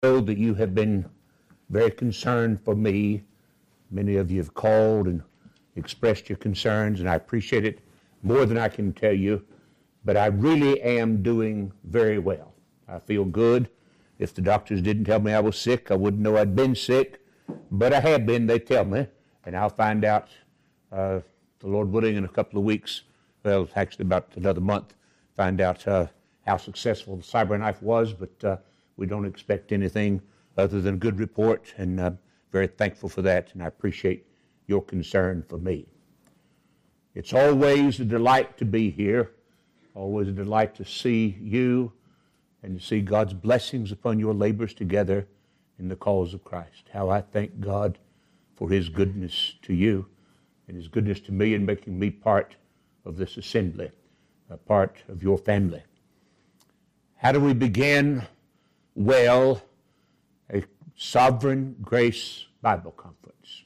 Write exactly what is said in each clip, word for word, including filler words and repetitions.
know that you have been very concerned for me. Many of you have called and expressed your concerns, and I appreciate it more than I can tell you. But I really am doing very well. I feel good. If the doctors didn't tell me I was sick, I wouldn't know I'd been sick. But I have been, they tell me, and I'll find out, uh, the Lord willing, in a couple of weeks, well, actually about another month, find out uh, how successful the CyberKnife was, but uh, we don't expect anything other than a good report, and I'm uh, very thankful for that, and I appreciate your concern for me. It's always a delight to be here, always a delight to see you and to see God's blessings upon your labors together in the cause of Christ. How I thank God for His goodness to you and His goodness to me in making me part of this assembly, a part of your family. How do we begin? Well, a Sovereign Grace Bible Conference.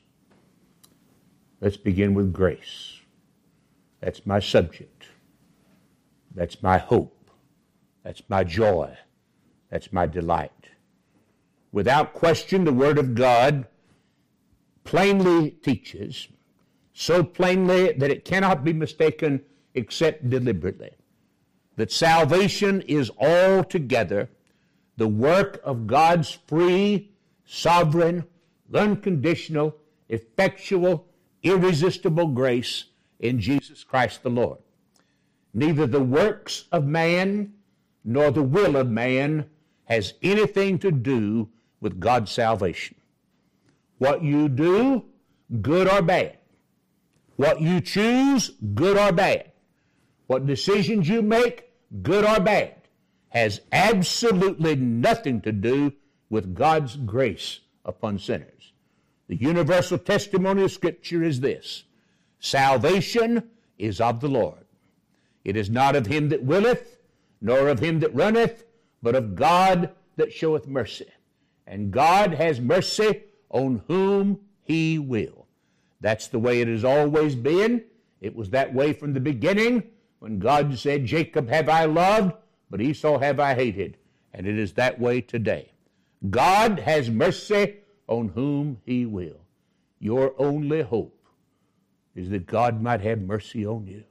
Let's begin with grace. That's my subject. That's my hope. That's my joy. That's my delight. Without question, the Word of God plainly teaches, so plainly that it cannot be mistaken except deliberately, that salvation is altogether the work of God's free, sovereign, unconditional, effectual, irresistible grace in Jesus Christ the Lord. Neither the works of man nor the will of man has anything to do with God's salvation. What you do, good or bad. What you choose, good or bad. What decisions you make, good or bad, has absolutely nothing to do with God's grace upon sinners. The universal testimony of Scripture is this: salvation is of the Lord. It is not of him that willeth, nor of him that runneth, but of God that showeth mercy. And God has mercy on whom He will. That's the way it has always been. It was that way from the beginning, when God said, Jacob have I loved, but Esau have I hated. And it is that way today. God has mercy on whom He will. Your only hope is that God might have mercy on you.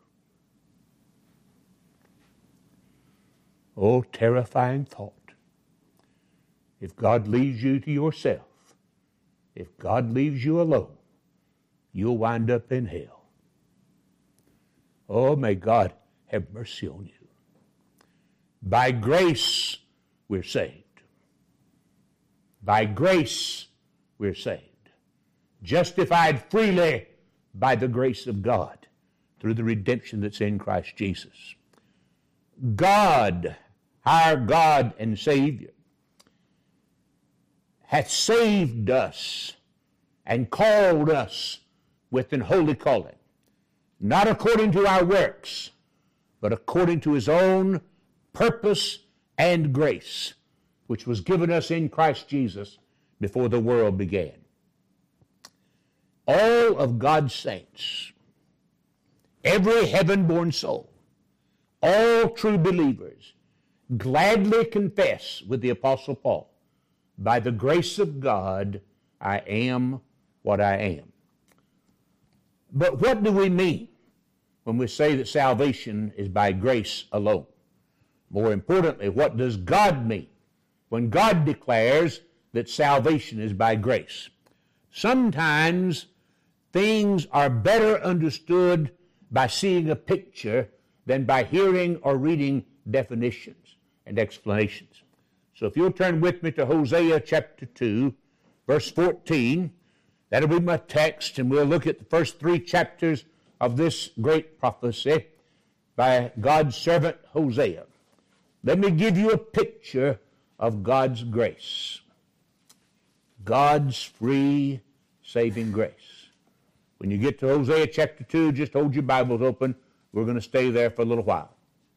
Oh, terrifying thought. If God leaves you to yourself, if God leaves you alone, you'll wind up in hell. Oh, may God have mercy on you. By grace, we're saved. By grace, we're saved. Justified freely by the grace of God through the redemption that's in Christ Jesus. God, our God and Savior, hath saved us and called us with an holy calling, not according to our works, but according to His own purpose and grace, which was given us in Christ Jesus before the world began. All of God's saints, every heaven-born soul, all true believers, gladly confess with the Apostle Paul, by the grace of God, I am what I am. But what do we mean when we say that salvation is by grace alone? More importantly, what does God mean when God declares that salvation is by grace? Sometimes things are better understood by seeing a picture than by hearing or reading definitions and explanations. So if you'll turn with me to Hosea chapter two, verse fourteen, that'll be my text, and we'll look at the first three chapters of this great prophecy by God's servant Hosea. Let me give you a picture of God's grace. God's free saving grace. When you get to Hosea chapter two, just hold your Bibles open. We're going to stay there for a little while.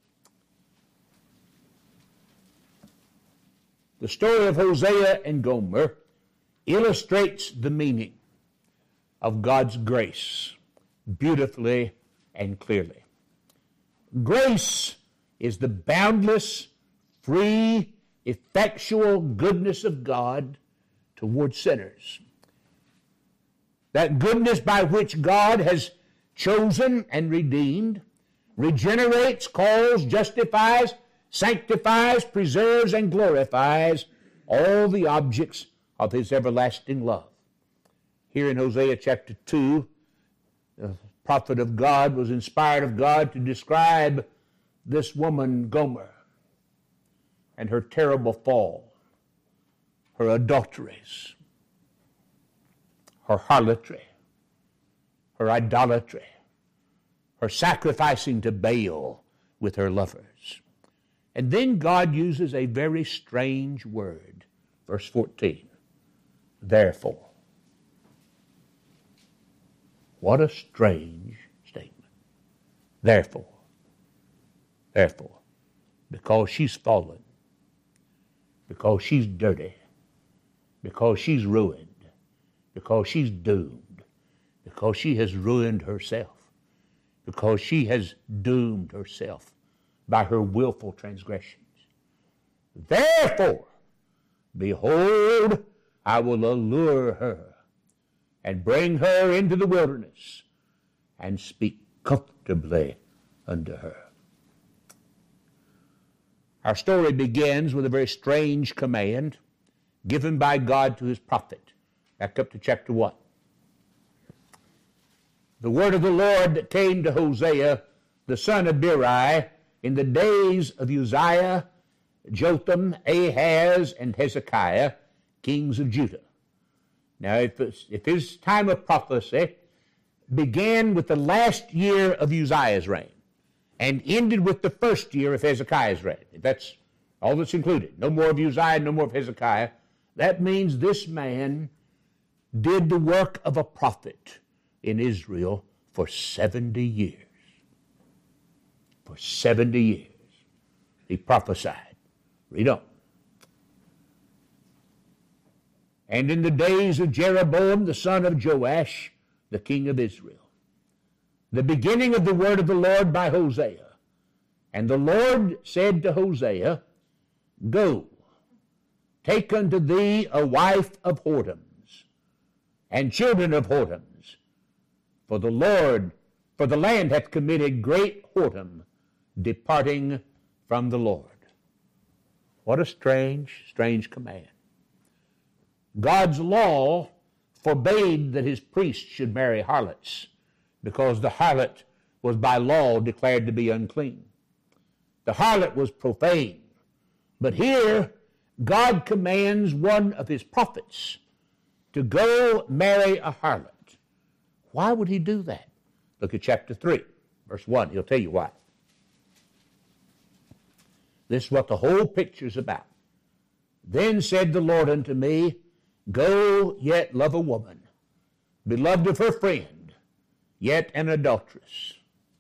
The story of Hosea and Gomer illustrates the meaning of God's grace beautifully and clearly. Grace is the boundless, free, effectual goodness of God toward sinners. That goodness by which God has chosen and redeemed, regenerates, calls, justifies, sanctifies, preserves, and glorifies all the objects of his everlasting love. Here in Hosea chapter two, the prophet of God was inspired of God to describe this woman, Gomer, and her terrible fall, her adulteries, her harlotry, her idolatry, her sacrificing to Baal with her lovers. And then God uses a very strange word. Verse fourteen, therefore. What a strange statement. Therefore. Therefore. Because she's fallen. Because she's dirty. Because she's ruined. Because she's doomed. Because she has ruined herself. Because she has doomed herself by her willful transgressions. Therefore, behold, I will allure her and bring her into the wilderness and speak comfortably unto her. Our story begins with a very strange command given by God to his prophet. Back up to chapter one. The word of the Lord that came to Hosea, the son of Beeri, in the days of Uzziah, Jotham, Ahaz, and Hezekiah, kings of Judah. Now, if, if his time of prophecy began with the last year of Uzziah's reign and ended with the first year of Hezekiah's reign, if that's all that's included, no more of Uzziah, no more of Hezekiah, that means this man did the work of a prophet in Israel for seventy years. For seventy years. He prophesied. Read on. And in the days of Jeroboam, the son of Joash, the king of Israel, the beginning of the word of the Lord by Hosea. And the Lord said to Hosea, go, take unto thee a wife of whoredoms, and children of whoredoms, for the Lord, for the land hath committed great whoredom, departing from the Lord. What a strange, strange command. God's law forbade that his priests should marry harlots, because the harlot was by law declared to be unclean. The harlot was profane. But here, God commands one of his prophets to go marry a harlot. Why would he do that? Look at chapter three, verse one. He'll tell you why. This is what the whole picture's about. Then said the Lord unto me, go yet love a woman, beloved of her friend, yet an adulteress.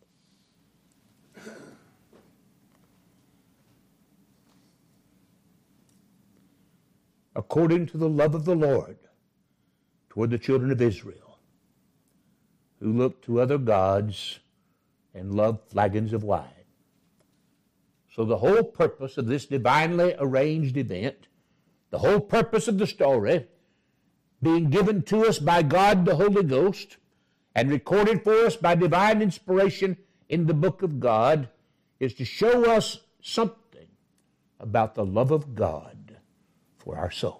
According to the love of the Lord toward the children of Israel, who look to other gods and love flagons of wine. So the whole purpose of this divinely arranged event, the whole purpose of the story, being given to us by God the Holy Ghost and recorded for us by divine inspiration in the book of God, is to show us something about the love of God for our souls.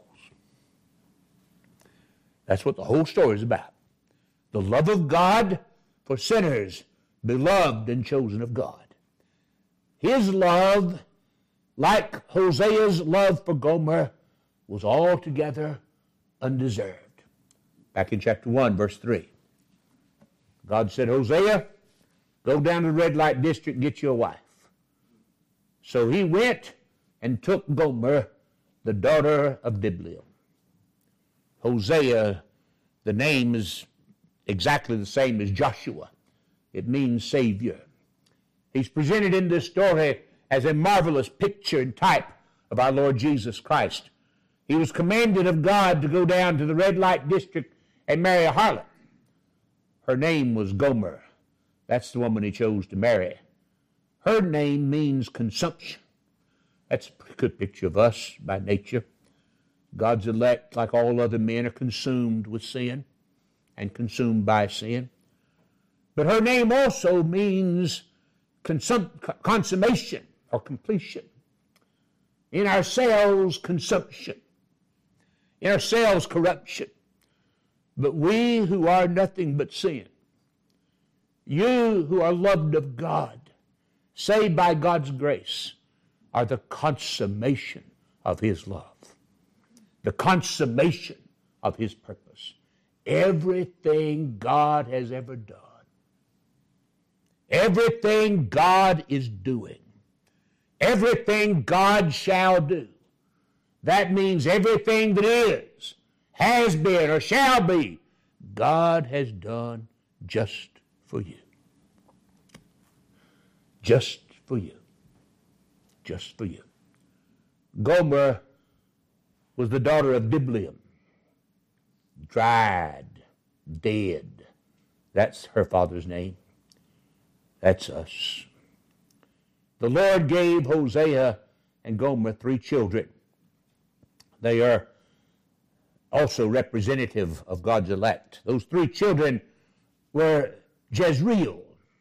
That's what the whole story is about. The love of God for sinners, beloved and chosen of God. His love, like Hosea's love for Gomer, was altogether undeserved. Back in chapter one, verse three. God said, Hosea, go down to the red light district and get you a wife. So he went and took Gomer, the daughter of Diblaim. Hosea, the name is exactly the same as Joshua. It means Savior. He's presented in this story as a marvelous picture and type of our Lord Jesus Christ. He was commanded of God to go down to the red light district and marry a harlot. Her name was Gomer. That's the woman he chose to marry. Her name means consumption. That's a pretty good picture of us by nature. God's elect, like all other men, are consumed with sin and consumed by sin. But her name also means consum- consummation or completion. In ourselves, consumption. In ourselves, corruption. But we who are nothing but sin, you who are loved of God, saved by God's grace, are the consummation of His love. The consummation of His purpose. Everything God has ever done, everything God is doing, everything God shall do, that means everything that is, has been, or shall be, God has done just for you. Just for you. Just for you. Gomer was the daughter of Diblaim. Dried, dead. That's her father's name. That's us. The Lord gave Hosea and Gomer three children. They are also representative of God's elect. Those three children were Jezreel,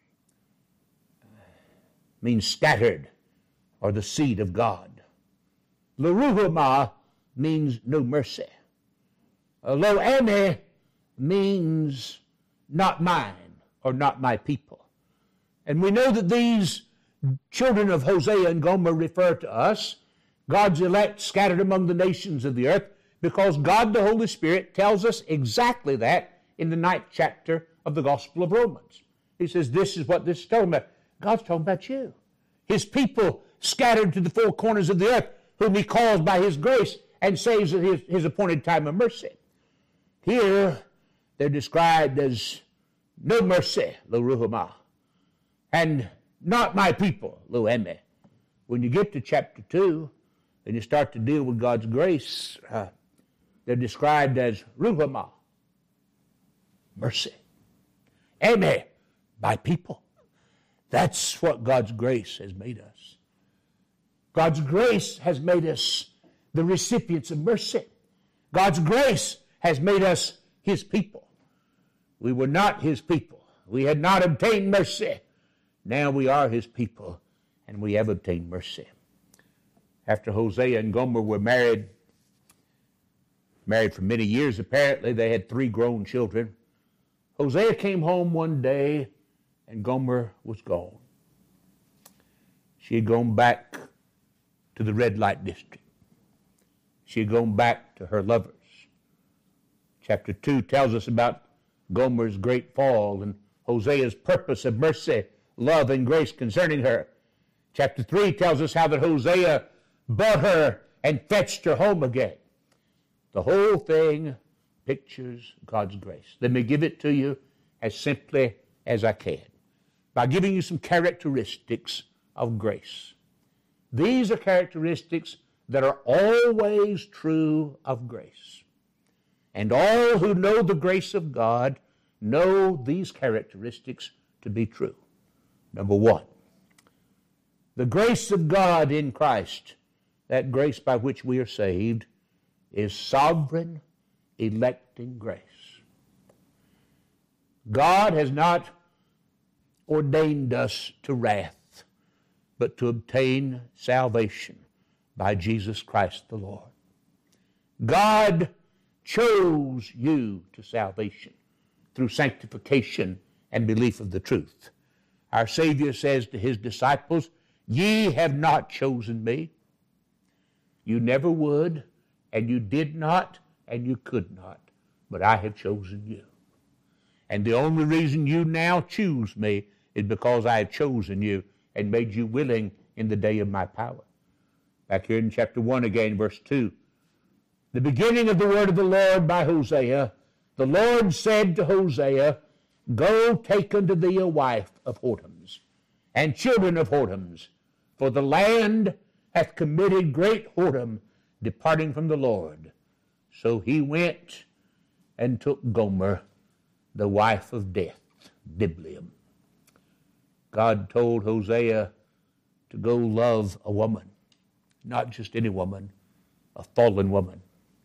means scattered, or the seed of God. Lo-ruhamah means no mercy. Uh, Lo-ammi means not mine, or not my people. And we know that these children of Hosea and Gomer refer to us, God's elect scattered among the nations of the earth, because God the Holy Spirit tells us exactly that in the ninth chapter of the Gospel of Romans. He says, this is what this is talking about. God's talking about you. His people scattered to the four corners of the earth, whom He calls by His grace and saves at His, his appointed time of mercy. Here, they're described as no mercy, Lo-ruhamah, and not my people, Lo-ammi. When you get to chapter two, and you start to deal with God's grace, uh, they're described as ruhamah, mercy. Ammi, my people. That's what God's grace has made us. God's grace has made us the recipients of mercy. God's grace has made us His people. We were not His people. We had not obtained mercy. Now we are His people, and we have obtained mercy. After Hosea and Gomer were married, married for many years apparently, they had three grown children. Hosea came home one day, and Gomer was gone. She had gone back to the red light district. She had gone back to her lovers. Chapter two tells us about Gomer's great fall and Hosea's purpose of mercy, love, and grace concerning her. Chapter three tells us how that Hosea bought her and fetched her home again. The whole thing pictures God's grace. Let me give it to you as simply as I can by giving you some characteristics of grace. These are characteristics that are always true of grace. And all who know the grace of God know these characteristics to be true. Number one, the grace of God in Christ, that grace by which we are saved, is sovereign, electing grace. God has not ordained us to wrath, but to obtain salvation by Jesus Christ the Lord. God chose you to salvation through sanctification and belief of the truth. Our Savior says to His disciples, "Ye have not chosen me." You never would, and you did not, and you could not, but I have chosen you. And the only reason you now choose me is because I have chosen you and made you willing in the day of my power. Back here in chapter one again, verse two. The beginning of the word of the Lord by Hosea. The Lord said to Hosea, "Go take unto thee a wife of whoredoms, and children of whoredoms, for the land hath committed great whoredom, departing from the Lord." So he went and took Gomer, the wife of death, Diblaim. God told Hosea to go love a woman. not just any woman, a fallen woman,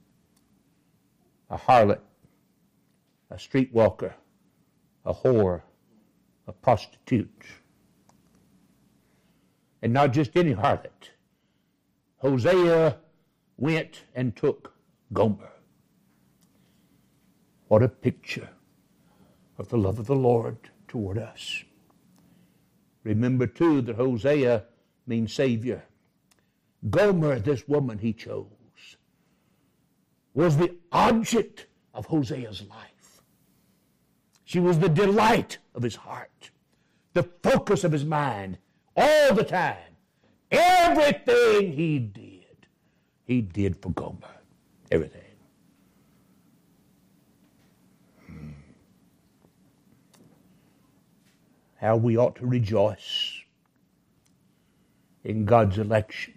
a harlot, a streetwalker, a whore, a prostitute. And not just any harlot. Hosea went and took Gomer. What a picture of the love of the Lord toward us. Remember, too, that Hosea means Savior. Gomer, this woman he chose, was the object of Hosea's life. She was the delight of his heart, the focus of his mind, all the time. Everything he did, he did for Gomer. Everything. How we ought to rejoice in God's election.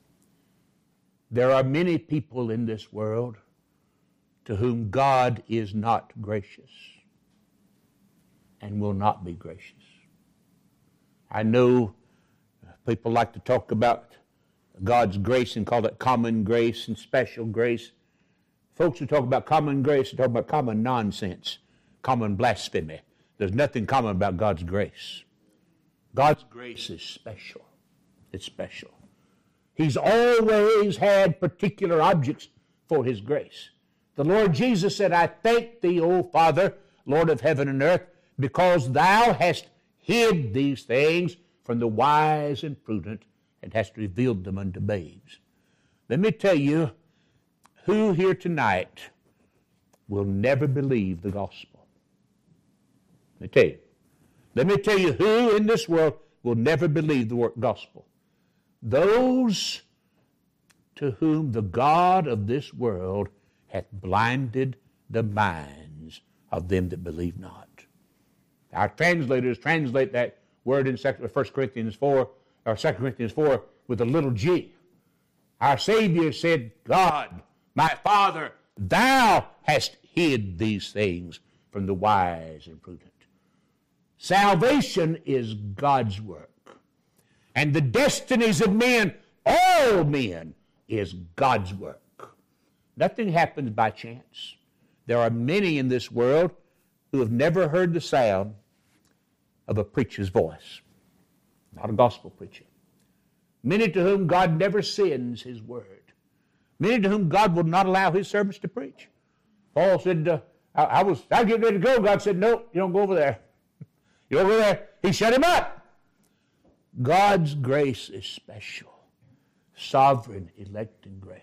There are many people in this world to whom God is not gracious and will not be gracious. I know people like to talk about God's grace and call it common grace and special grace. Folks who talk about common grace are talking about common nonsense, common blasphemy. There's nothing common about God's grace. God's grace is special. It's special. He's always had particular objects for his grace. The Lord Jesus said, I thank thee, O Father, Lord of heaven and earth, because thou hast hid these things from the wise and prudent and hast revealed them unto babes. Let me tell you, who here tonight will never believe the gospel? Let me tell you. Let me tell you who in this world will never believe the gospel. Those to whom the God of this world hath blinded the minds of them that believe not. Our translators translate that word in First Corinthians four, or Second Corinthians four, with a little g. Our Savior said, God, my Father, thou hast hid these things from the wise and prudent. Salvation is God's work. And the destinies of men, all men, is God's work. Nothing happens by chance. There are many in this world who have never heard the sound of a preacher's voice, not a gospel preacher. Many to whom God never sends his word. Many to whom God will not allow his servants to preach. Paul said, uh, I, I was I was getting ready to go. God said, no, you don't go over there. You don't go there. He shut him up. God's grace is special. Sovereign, electing grace.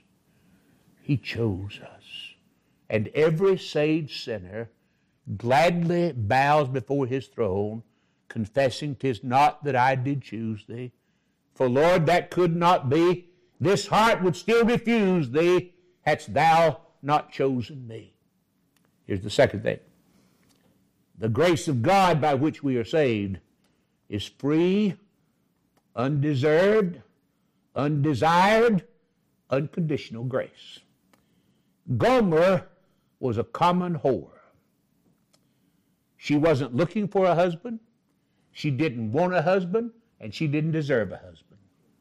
He chose us. And every saved sinner gladly bows before his throne, confessing, 'tis not that I did choose thee. For, Lord, that could not be. This heart would still refuse thee, hadst thou not chosen me. Here's the second thing. The grace of God by which we are saved is free, undeserved, undesired, unconditional grace. Gomer was a common whore. She wasn't looking for a husband. She didn't want a husband, and she didn't deserve a husband.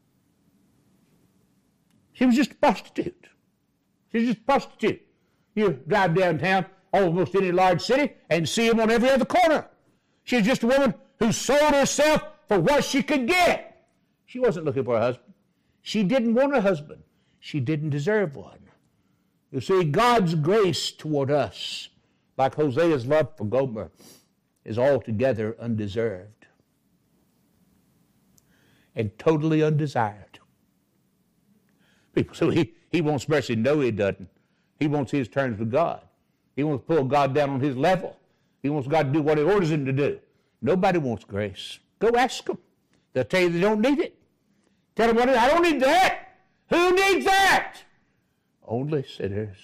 She was just a prostitute. She was just a prostitute. You drive downtown, almost any large city, and see them on every other corner. She was just a woman who sold herself for what she could get. She wasn't looking for a husband. She didn't want a husband. She didn't deserve one. You see, God's grace toward us, like Hosea's love for Gomer, is altogether undeserved and totally undesired. People say, he, he wants mercy. No, he doesn't. He wants his terms with God. He wants to pull God down on his level. He wants God to do what he orders him to do. Nobody wants grace. Go ask them. They'll tell you they don't need it. Tell them, what is, I don't need that. Who needs that? Only sinners.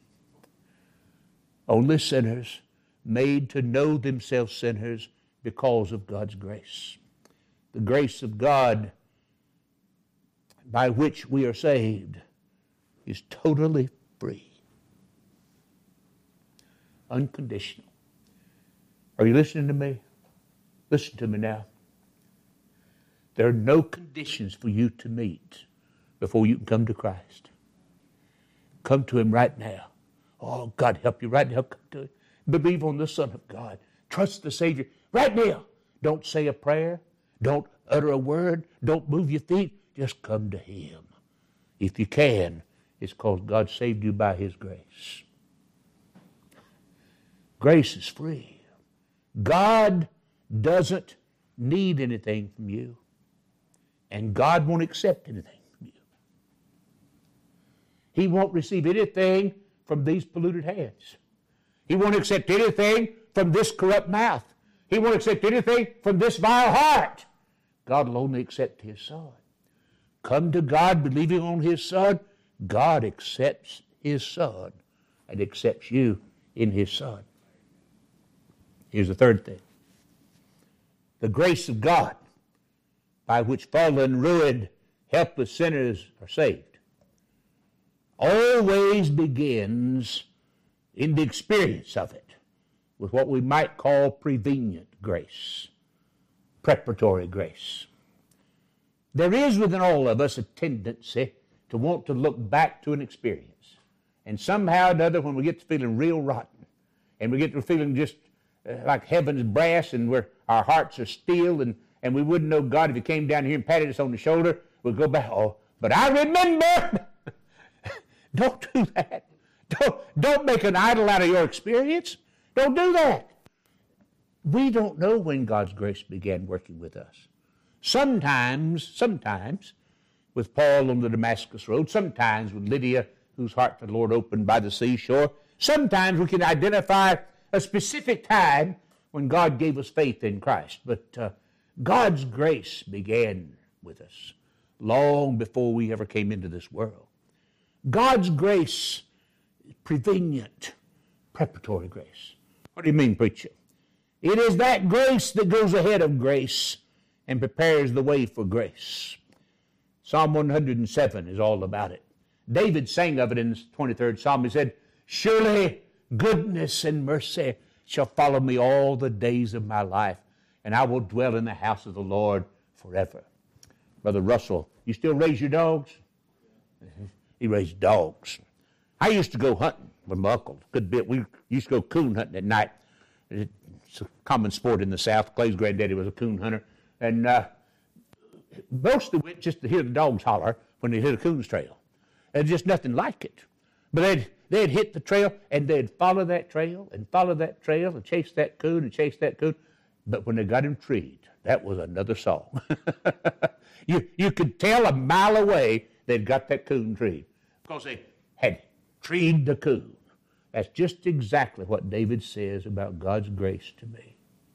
Only sinners made to know themselves sinners because of God's grace. The grace of God by which we are saved is totally free. Unconditional. Are you listening to me? Listen to me now. There are no conditions for you to meet before you can come to Christ. Come to Him right now. Oh, God help you right now. Come to Him. Believe on the Son of God. Trust the Savior right now. Don't say a prayer. Don't utter a word. Don't move your feet. Just come to Him. If you can, it's because God saved you by His grace. Grace is free. God doesn't need anything from you. And God won't accept anything from you. He won't receive anything from these polluted hands. He won't accept anything from this corrupt mouth. He won't accept anything from this vile heart. God will only accept His Son. Come to God believing on His Son. God accepts His Son and accepts you in His Son. Here's the third thing. The grace of God by which fallen, ruined, helpless sinners are saved always begins in the experience of it with what we might call prevenient grace, preparatory grace. There is within all of us a tendency to want to look back to an experience. And somehow or another, when we get to feeling real rotten, and we get to feeling just uh, like heaven's brass, and we're, our hearts are steel, and, and we wouldn't know God if He came down here and patted us on the shoulder, we'd go back, oh, but I remember. Don't do that. Don't, don't make an idol out of your experience. Don't do that. We don't know when God's grace began working with us. Sometimes, sometimes, with Paul on the Damascus Road, sometimes with Lydia, whose heart the Lord opened by the seashore, sometimes we can identify a specific time when God gave us faith in Christ. But uh, God's grace began with us long before we ever came into this world. God's grace is prevenient, preparatory grace. What do you mean, preacher? It is that grace that goes ahead of grace and prepares the way for grace. Psalm one hundred seven is all about it. David sang of it in the twenty-third Psalm. He said, surely goodness and mercy shall follow me all the days of my life, and I will dwell in the house of the Lord forever. Brother Russell, you still raise your dogs? He raised dogs. I used to go hunting with my uncle. Good bit. We used to go coon hunting at night. It's a common sport in the South. Clay's granddaddy was a coon hunter. And uh, mostly went just to hear the dogs holler when they hit a coon's trail. And just nothing like it. But they'd, they'd hit the trail, and they'd follow that trail, and follow that trail, and chase that coon, and chase that coon. But when they got him treed, that was another song. you, you could tell a mile away they'd got that coon treed, because they had treed the coon. That's just exactly what David says about God's grace to me.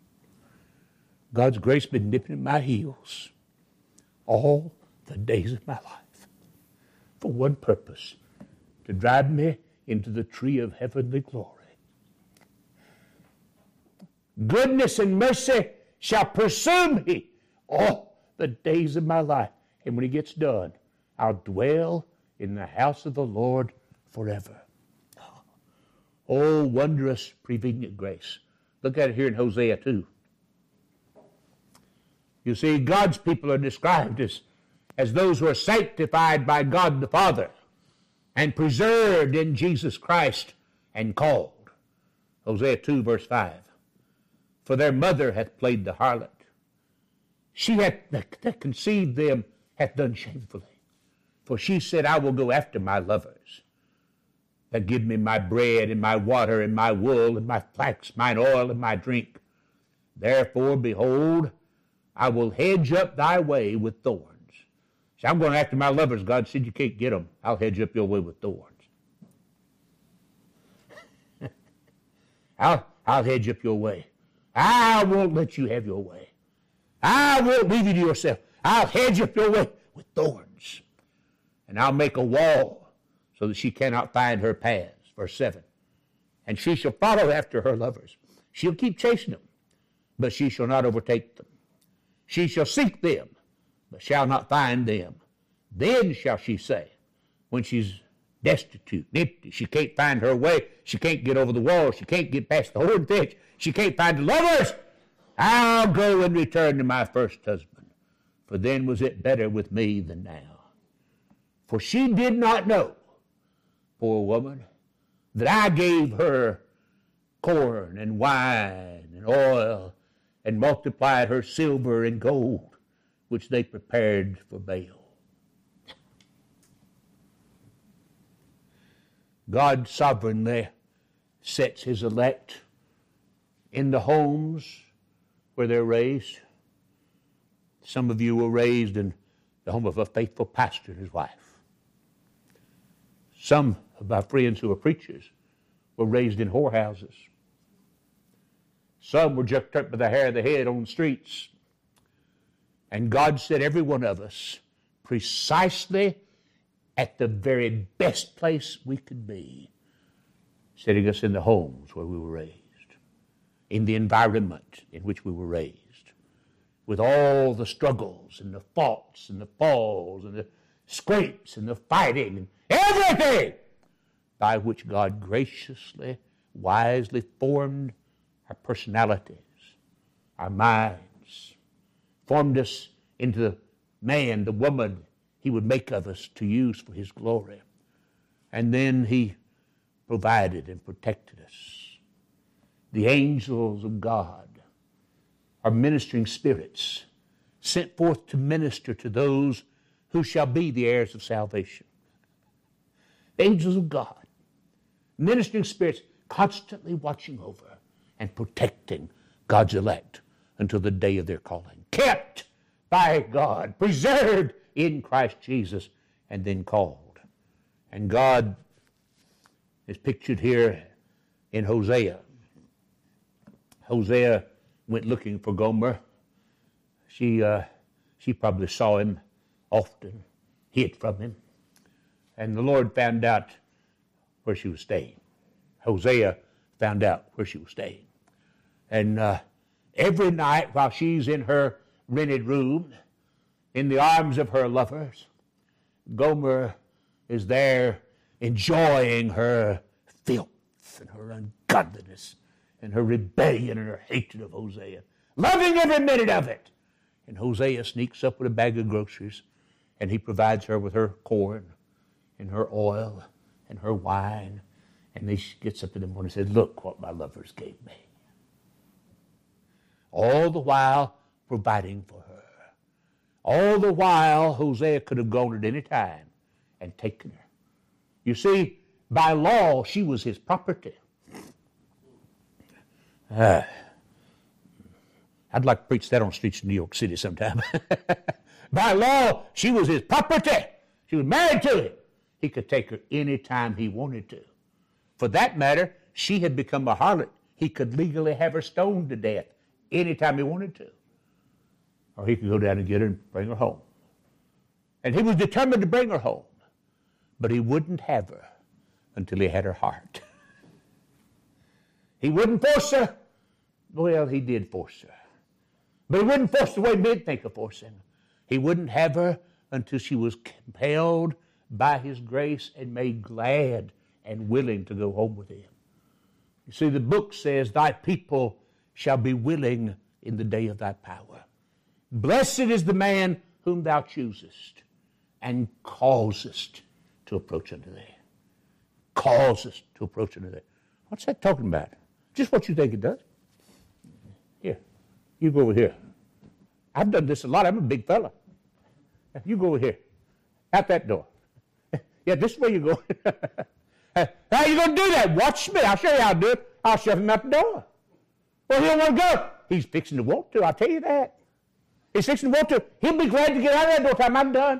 God's grace been nipping at my heels all the days of my life for one purpose, to drive me into the tree of heavenly glory. Goodness and mercy shall pursue me all the days of my life. And when He gets done, I'll dwell in the house of the Lord forever. Oh, wondrous prevenient grace. Look at it here in Hosea two. You see, God's people are described as, as those who are sanctified by God the Father and preserved in Jesus Christ and called. Hosea two, verse five. For their mother hath played the harlot. She hath, that conceived them hath done shamefully. For she said, I will go after my lovers that give me my bread and my water and my wool and my flax, mine oil and my drink. Therefore, behold, I will hedge up thy way with thorns. See, I'm going after my lovers. God said you can't get them. I'll hedge up your way with thorns. I'll, I'll hedge up your way. I won't let you have your way. I won't leave you to yourself. I'll hedge up your way with thorns. And I'll make a wall so that she cannot find her paths. Verse seven. And she shall follow after her lovers. She'll keep chasing them, but she shall not overtake them. She shall seek them, but shall not find them. Then shall she say, when she's destitute, empty, she can't find her way, she can't get over the wall, she can't get past the horn fence, she can't find the lovers, I'll go and return to my first husband, for then was it better with me than now. For she did not know, poor woman, that I gave her corn and wine and oil and multiplied her silver and gold, which they prepared for Baal. God sovereignly sets his elect in the homes where they're raised. Some of you were raised in the home of a faithful pastor and his wife. Some of our friends who are preachers were raised in whorehouses. Some were jerked up by the hair of the head on the streets. And God set every one of us precisely at the very best place we could be, setting us in the homes where we were raised, in the environment in which we were raised, with all the struggles and the faults and the falls and the scrapes and the fighting and everything by which God graciously, wisely formed our personalities, our minds, formed us into the man, the woman he would make of us to use for his glory. And then he provided and protected us. The angels of God are ministering spirits sent forth to minister to those who shall be the heirs of salvation. The angels of God, ministering spirits constantly watching over and protecting God's elect until the day of their calling. Kept by God, preserved in Christ Jesus, and then called. And God is pictured here in Hosea. Hosea went looking for Gomer. She, uh, she probably saw him often, hid from him. And the Lord found out where she was staying. Hosea found out where she was staying. And uh, every night while she's in her rented room, in the arms of her lovers, Gomer is there enjoying her filth and her ungodliness and her rebellion and her hatred of Hosea, loving every minute of it. And Hosea sneaks up with a bag of groceries, and he provides her with her corn and her oil and her wine. And then she gets up in the morning and says, look what my lovers gave me. All the while providing for her. All the while, Hosea could have gone at any time and taken her. You see, by law, she was his property. Uh, I'd like to preach that on the streets of New York City sometime. By law, she was his property. She was married to him. He could take her any time he wanted to. For that matter, she had become a harlot. He could legally have her stoned to death any time he wanted to. Or he could go down and get her and bring her home. And he was determined to bring her home. But he wouldn't have her until he had her heart. He wouldn't force her. Well, he did force her. But he wouldn't force the way men think of forcing. He wouldn't have her until she was compelled by his grace and made glad and willing to go home with him. You see, the book says, thy people shall be willing in the day of thy power. Blessed is the man whom thou choosest and causest to approach unto thee. Causest to approach unto thee. What's that talking about? Just what you think it does. Here, you go over here. I've done this a lot. I'm a big fella. You go over here. Out that door. Yeah, this is where you go. How are you going to do that? Watch me. I'll show you how to do it. I'll shove him out the door. Well, he don't want to go. He's fixing to want to. I'll tell you that. He's fixing to want to. He'll be glad to get out of that door time I'm done.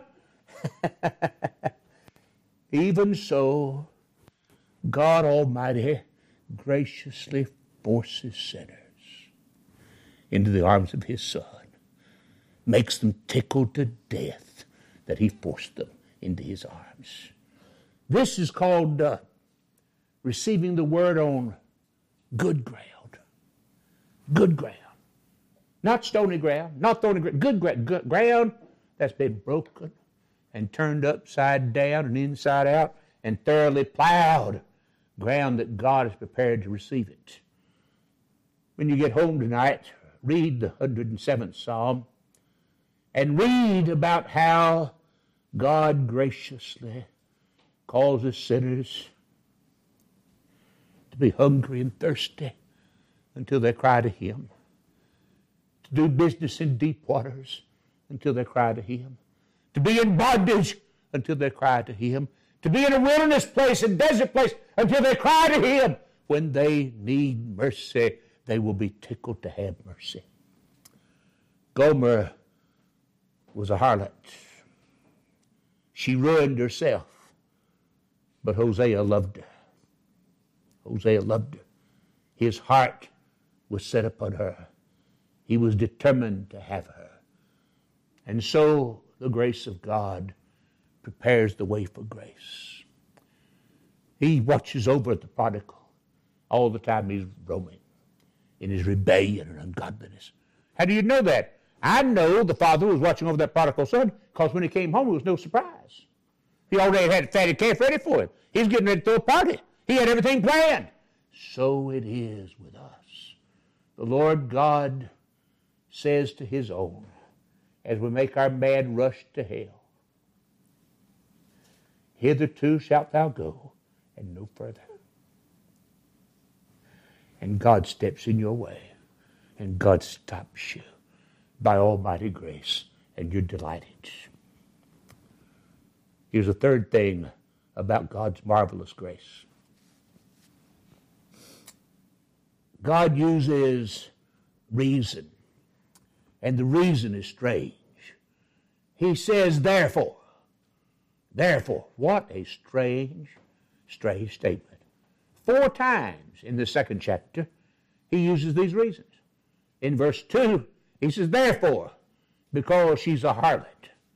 Even so, God Almighty graciously forces sinners into the arms of his Son, makes them tickled to death that he forced them into his arms. This is called uh, receiving the word on good ground. Good ground. Not stony ground, not thorny ground, good, gra- good ground that's been broken and turned upside down and inside out and thoroughly plowed. Ground that God is prepared to receive it. When you get home tonight, read the one hundred seventh Psalm and read about how God graciously causes sinners to be hungry and thirsty until they cry to Him, to do business in deep waters until they cry to Him, to be in bondage until they cry to Him, to be in a wilderness place, a desert place, until they cry to Him. When they need mercy, they will be tickled to have mercy. Gomer was a harlot. She ruined herself, but Hosea loved her. Hosea loved her. His heart was set upon her. He was determined to have her. And so the grace of God prepares the way for grace. He watches over the prodigal all the time he's roaming in his rebellion and ungodliness. How do you know that? I know the father was watching over that prodigal son because when he came home, it was no surprise. He already had fatty calf ready for him. He's getting ready to throw a party. He had everything planned. So it is with us. The Lord God says to His own, as we make our mad rush to hell, hitherto shalt thou go, and no further. And God steps in your way, and God stops you by almighty grace, and you're delighted. Here's a third thing about God's marvelous grace. God uses reason, and the reason is strange. He says, therefore. Therefore. What a strange, strange statement. Four times in the second chapter, he uses these reasons. In verse two, he says, therefore, because she's a harlot,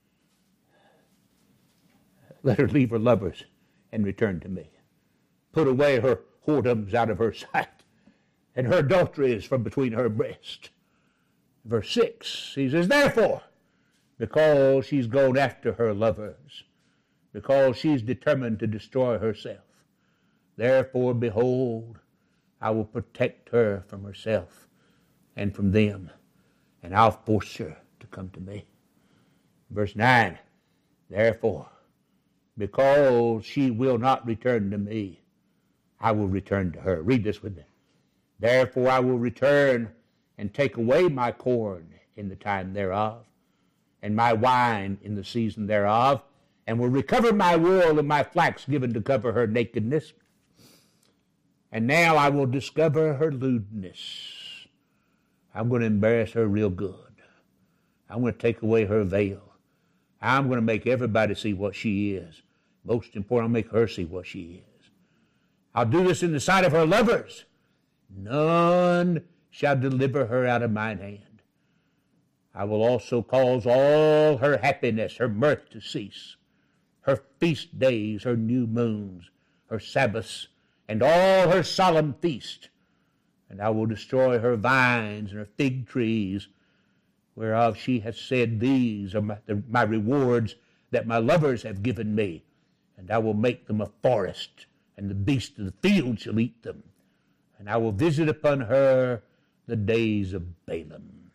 let her leave her lovers and return to me. Put away her whoredoms out of her sight, and her adulteries from between her breasts. Verse six, he says, therefore, because she's gone after her lovers, because she's determined to destroy herself, therefore, behold, I will protect her from herself and from them, and I'll force her to come to me. Verse nine, therefore, because she will not return to me, I will return to her. Read this with me. Therefore, I will return and take away my corn in the time thereof, and my wine in the season thereof, and will recover my wool and my flax given to cover her nakedness. And now I will discover her lewdness. I'm going to embarrass her real good. I'm going to take away her veil. I'm going to make everybody see what she is. Most important, I'll make her see what she is. I'll do this in the sight of her lovers. None shall deliver her out of mine hand. I will also cause all her happiness, her mirth to cease, her feast days, her new moons, her Sabbaths, and all her solemn feast. And I will destroy her vines and her fig trees, whereof she hath said, these are my, the, my rewards that my lovers have given me. And I will make them a forest, and the beasts of the field shall eat them. And I will visit upon her the days of Balaam.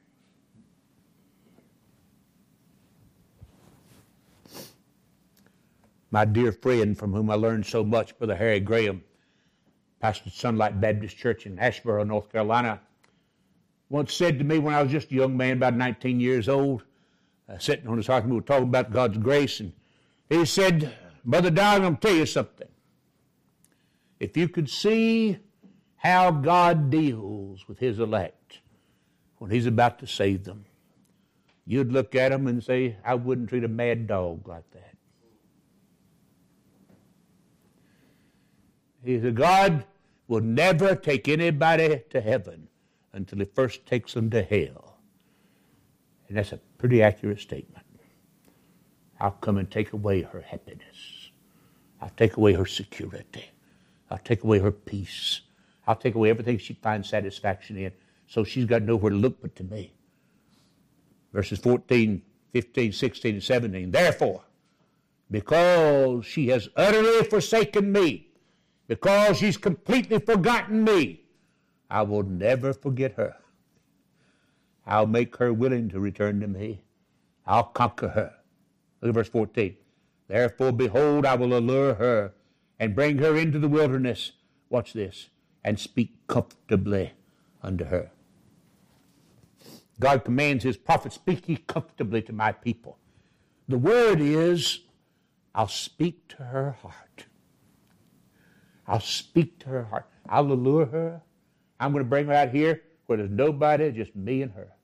My dear friend from whom I learned so much, Brother Harry Graham, pastored Sunlight Baptist Church in Asheboro, North Carolina, once said to me when I was just a young man, about nineteen years old, uh, sitting on his heart, and we were talking about God's grace, and he said, Brother Don, I'm going to tell you something. If you could see how God deals with His elect when He's about to save them, you'd look at them and say, I wouldn't treat a mad dog like that. He said, God will never take anybody to heaven until He first takes them to hell. And that's a pretty accurate statement. I'll come and take away her happiness. I'll take away her security. I'll take away her peace. I'll take away everything she finds satisfaction in, so she's got nowhere to look but to me. Verses fourteen, fifteen, sixteen, and seventeen. Therefore, because she has utterly forsaken me, because she's completely forgotten me, I will never forget her. I'll make her willing to return to me. I'll conquer her. Look at verse fourteen. Therefore, behold, I will allure her and bring her into the wilderness. Watch this. And speak comfortably unto her. God commands his prophet, speak ye comfortably to my people. The word is, I'll speak to her heart. I'll speak to her heart. I'll allure her. I'm going to bring her out here where there's nobody, just me and her.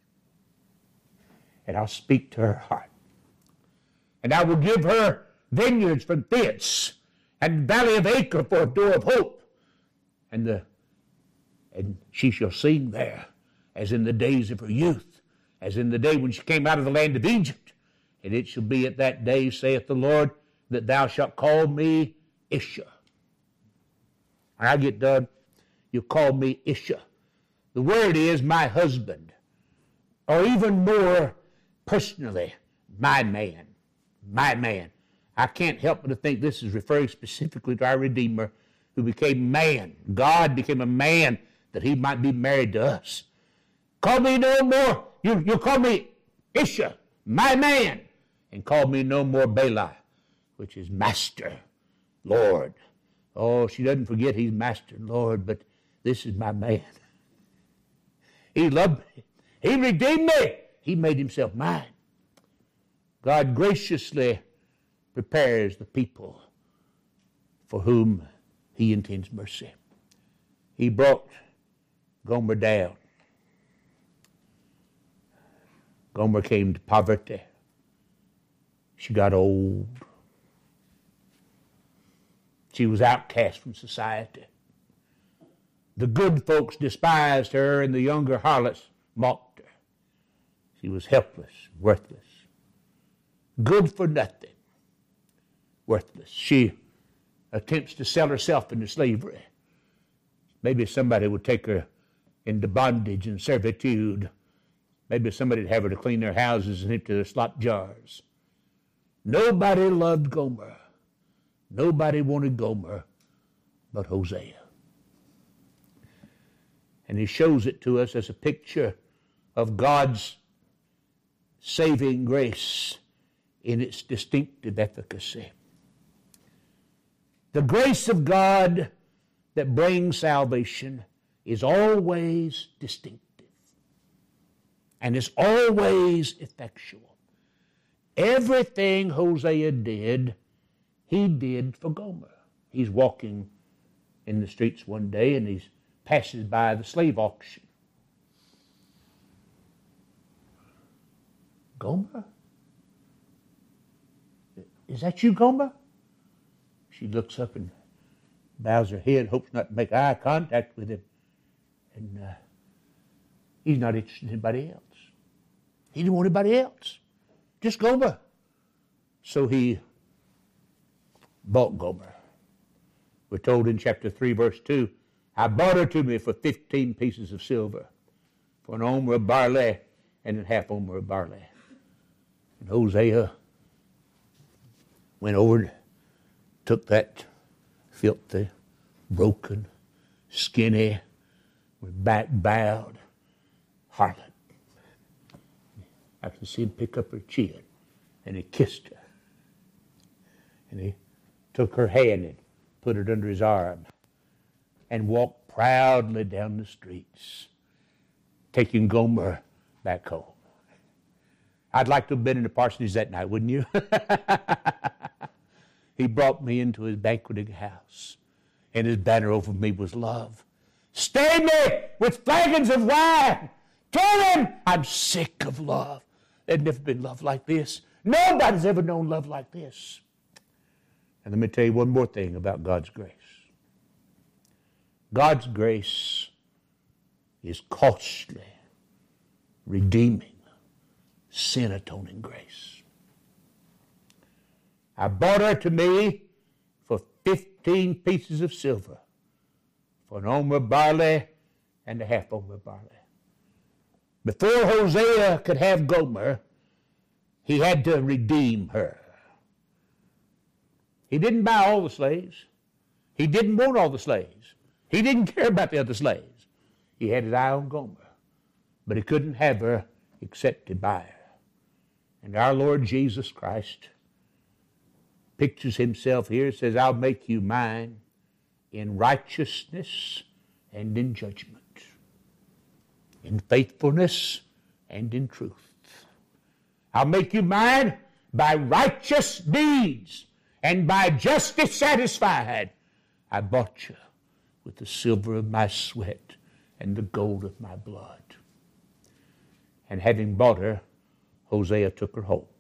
And I'll speak to her heart. And I will give her vineyards from thence, and valley of Acre for a door of hope. And the and she shall sing there, as in the days of her youth, as in the day when she came out of the land of Egypt. And it shall be at that day, saith the Lord, that thou shalt call me Isha. When I get done, you call me Isha. The word is my husband, or even more personally, my man. My man. I can't help but to think this is referring specifically to our Redeemer who became man. God became a man that he might be married to us. Call me no more. You, you call me Isha, my man, and call me no more Bela, which is master, Lord. Oh, she doesn't forget he's master and Lord, but this is my man. He loved me. He redeemed me. He made himself mine. God graciously prepares the people for whom he intends mercy. He brought Gomer down. Gomer came to poverty. She got old. She was outcast from society. The good folks despised her, and the younger harlots mocked her. She was helpless, worthless. Good for nothing. Worthless. She attempts to sell herself into slavery. Maybe somebody would take her into bondage and servitude. Maybe somebody would have her to clean their houses and empty their slop jars. Nobody loved Gomer. Nobody wanted Gomer but Hosea. And he shows it to us as a picture of God's saving grace in its distinctive efficacy. The grace of God that brings salvation is always distinctive and is always effectual. Everything Hosea did, he did for Gomer. He's walking in the streets one day and he passes by the slave auction. Gomer? Is that you, Gomer? She looks up and bows her head, hopes not to make eye contact with him. And uh, he's not interested in anybody else. He didn't want anybody else. Just Gomer. So he bought Gomer. We're told in chapter three, verse two, I bought her to me for fifteen pieces of silver, for an omer of barley and a half omer of barley. And Hosea went over and took that filthy, broken, skinny, with back bowed harlot. I can see him pick up her chin, and he kissed her. And he took her hand and put it under his arm and walked proudly down the streets, taking Gomer back home. I'd like to have been in the parsonage that night, wouldn't you? He brought me into his banqueting house, and his banner over me was love. Stain me with flagons of wine. Tell him I'm sick of love. There's never been love like this. Nobody's ever known love like this. And let me tell you one more thing about God's grace. God's grace is costly, redeeming, sin-atoning grace. I bought her to me for fifteen pieces of silver, for an omer of barley and a half omer of barley. Before Hosea could have Gomer, he had to redeem her. He didn't buy all the slaves. He didn't want all the slaves. He didn't care about the other slaves. He had his eye on Gomer, but he couldn't have her except to buy her. And our Lord Jesus Christ pictures himself here, says, I'll make you mine in righteousness and in judgment, in faithfulness and in truth. I'll make you mine by righteous deeds and by justice satisfied. I bought you with the silver of my sweat and the gold of my blood. And having bought her, Hosea took her home.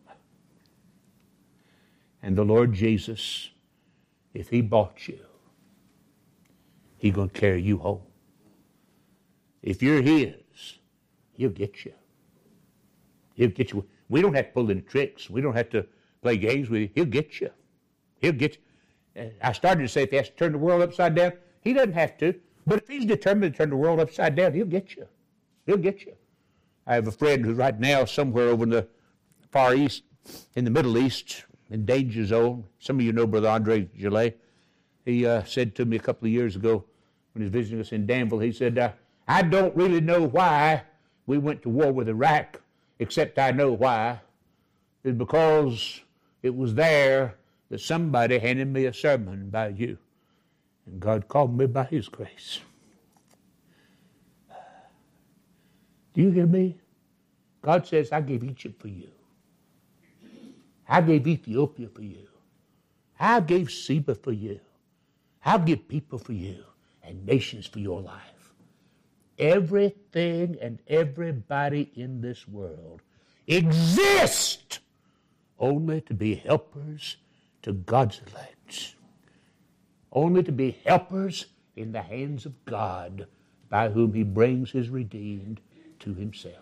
And the Lord Jesus, if he bought you, he's going to carry you home. If you're his, he'll get you. He'll get you. We don't have to pull any tricks. We don't have to play games with you. He'll get you. He'll get you. I started to say if he has to turn the world upside down, he doesn't have to. But if he's determined to turn the world upside down, he'll get you. He'll get you. I have a friend who's right now somewhere over in the Far East, in the Middle East, in danger zone. Some of you know Brother Andre Gillet. He uh, said to me a couple of years ago when he was visiting us in Danville, he said, uh, I don't really know why we went to war with Iraq, except I know why. It's because it was there that somebody handed me a sermon by you. And God called me by his grace. Do you hear me? God says, I gave Egypt for you. I gave Ethiopia for you. I gave Seba for you. I'll give people for you and nations for your life. Everything and everybody in this world exist only to be helpers to God's elect. Only to be helpers in the hands of God, by whom he brings his redeemed to himself.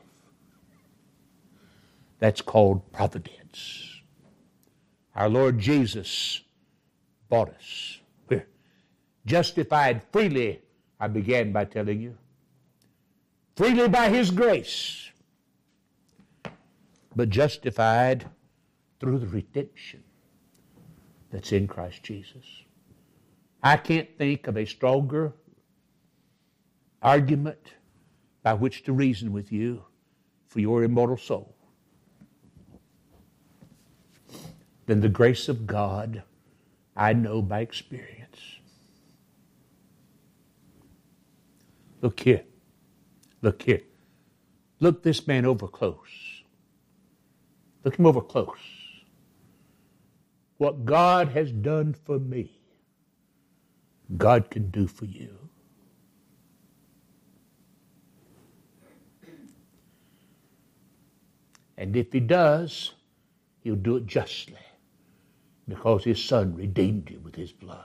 That's called providence. Our Lord Jesus bought us. We're justified freely, I began by telling you. Freely by his grace. But justified through the redemption that's in Christ Jesus. I can't think of a stronger argument by which to reason with you for your immortal soul than the grace of God I know by experience. Look here. Look here. Look this man over close. Look him over close. What God has done for me, God can do for you. And if he does, he'll do it justly, because his son redeemed you with his blood.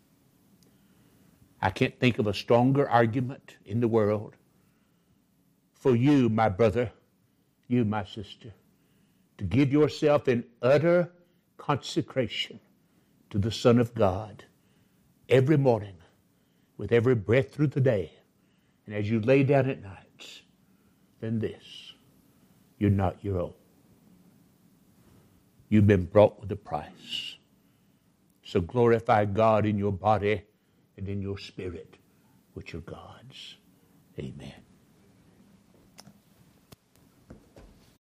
I can't think of a stronger argument in the world for you, my brother, you, my sister, to give yourself in utter consecration to the Son of God every morning, with every breath through the day, and as you lay down at night, than this: you're not your own. You've been bought with a price. So glorify God in your body and in your spirit, which are God's. Amen.